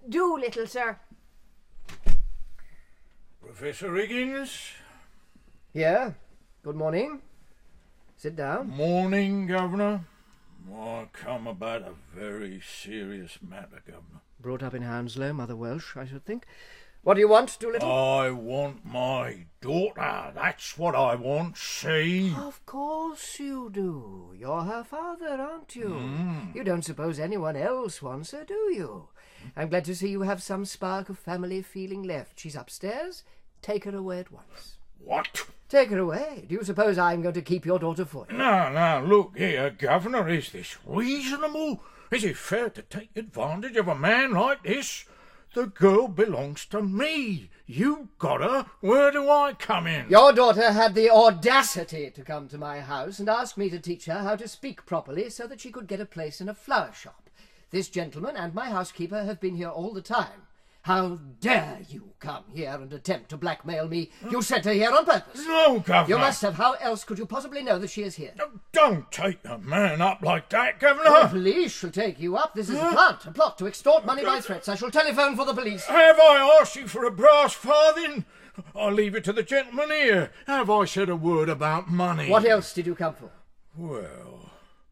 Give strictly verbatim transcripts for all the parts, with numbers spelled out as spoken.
Do, little sir. Professor Higgins? Here. Good morning. Sit down. Morning, Governor. I come about a very serious matter, Governor. Brought up in Hounslow, Mother Welsh, I should think. What do you want, Doolittle? I want my daughter. That's what I want, see? Of course you do. You're her father, aren't you? Mm. You don't suppose anyone else wants her, do you? I'm glad to see you have some spark of family feeling left. She's upstairs. Take her away at once. What? Take her away. Do you suppose I'm going to keep your daughter for you? No, no, look here, Governor. Is this reasonable? Is it fair to take advantage of a man like this? The girl belongs to me. You got her. Where do I come in? Your daughter had the audacity to come to my house and ask me to teach her how to speak properly so that she could get a place in a flower shop. This gentleman and my housekeeper have been here all the time. How dare you come here and attempt to blackmail me? You sent her here on purpose. No, Governor. You must have. How else could you possibly know that she is here? Don't take the man up like that, Governor. The police shall take you up. This is a plot, a plot to extort money by threats. I shall telephone for the police. Have I asked you for a brass farthing? I'll leave it to the gentleman here. Have I said a word about money? What else did you come for? Well,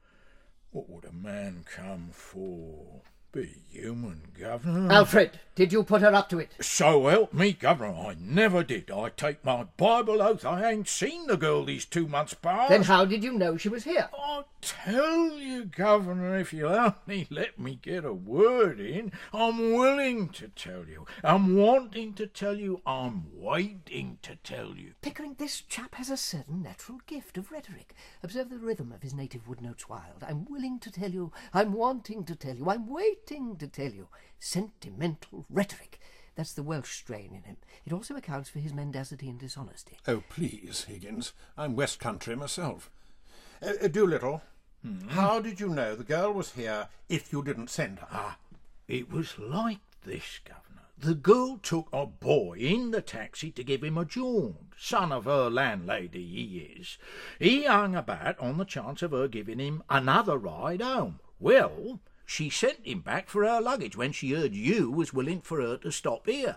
what would a man come for? Be human, Governor. Alfred, did you put her up to it? So help me, Governor, I never did. I take my Bible oath I ain't seen the girl these two months past. Then how did you know she was here? I'll tell you, Governor, if you'll only let me get a word in. I'm willing to tell you. I'm wanting to tell you. I'm waiting to tell you. Pickering, this chap has a certain natural gift of rhetoric. Observe the rhythm of his native wood notes wild. I'm willing to tell you. I'm wanting to tell you. I'm waiting to tell you. Sentimental rhetoric. That's the Welsh strain in him. It also accounts for his mendacity and dishonesty. Oh, please, Higgins. I'm West Country myself. Uh, Doolittle, hmm? How did you know the girl was here if you didn't send her? Ah, it was like this, Governor. The girl took a boy in the taxi to give him a jaunt. Son of her landlady, he is. He hung about on the chance of her giving him another ride home. Well, she sent him back for her luggage when she heard you was willing for her to stop here.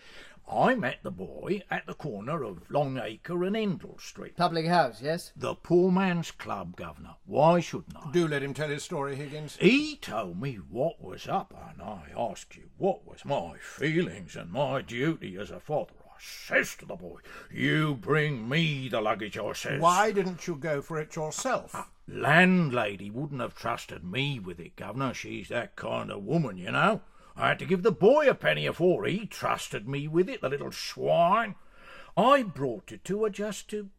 I met the boy at the corner of Longacre and Endell Street. Public house, yes? The Poor Man's Club, Governor. Why shouldn't I? Do let him tell his story, Higgins. He told me what was up, and I asked you what was my feelings and my duty as a father. I says to the boy, you bring me the luggage, I says. Why didn't you go for it yourself? Uh, landlady wouldn't have trusted me with it, Governor. She's that kind of woman, you know. I had to give the boy a penny afore he trusted me with it, the little swine. I brought it to her just to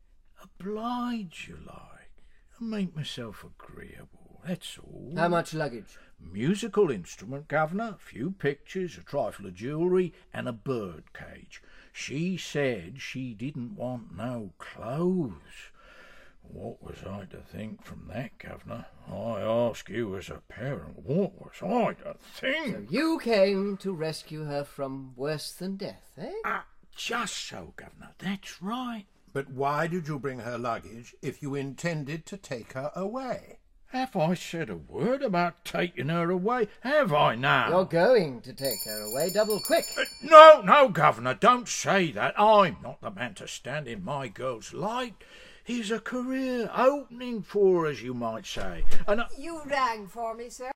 oblige you, like, and make myself agreeable, that's all. How much luggage? Musical instrument, Governor, a few pictures, a trifle of jewellery, and a bird cage. She said she didn't want no clothes. What was I to think from that, Governor? I ask you as a parent, what was I to think? So you came to rescue her from worse than death, eh? Ah, just so, Governor, that's right. But why did you bring her luggage if you intended to take her away? Have I said a word about taking her away? Have I now? You're going to take her away double quick. Uh, no, no, Governor, don't say that. I'm not the man to stand in my girl's light. He's a career opening for her, as you might say. And I... You rang for me, sir.